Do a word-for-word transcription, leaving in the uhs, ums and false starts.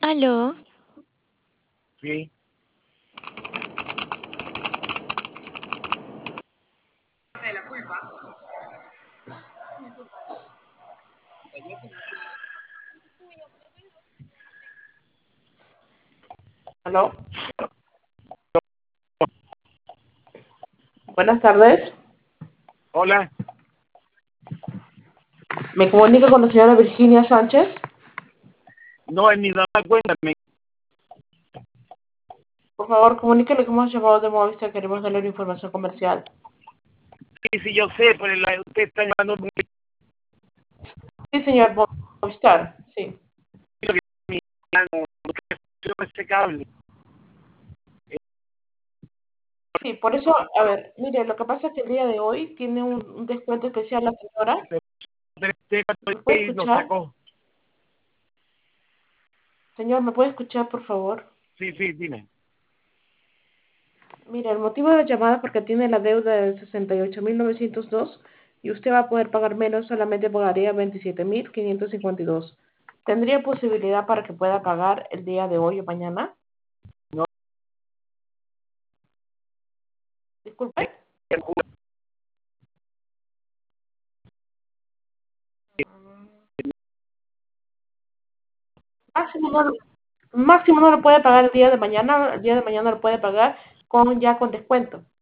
Aló, Sí. Aló, buenas tardes. Hola. Me comunico con la señora Virginia Sánchez. No, es mi mamá, cuéntame. Por favor, comuníquele que hemos llamado de Movistar. Queremos darle una información comercial. Sí, sí, yo sé, pero la- usted está llamando muy Sí, señor Movistar. Sí. ese cable. Sí, por eso, a ver, mire, lo que pasa es que el día de hoy tiene un, un descuento especial la señora. Usted cuando ¿Me puede usted lo escuchar? sacó. Señor, ¿me puede escuchar, por favor? Sí, sí, dime. Mire, el motivo de la llamada es porque tiene la deuda de sesenta y ocho mil novecientos dos y usted va a poder pagar menos, solamente pagaría veintisiete mil quinientos cincuenta y dos. ¿Tendría posibilidad para que pueda pagar el día de hoy o mañana? No, Disculpe. Máximo no, lo- máximo no lo puede pagar el día de mañana, el día de mañana lo puede pagar con ya con descuento.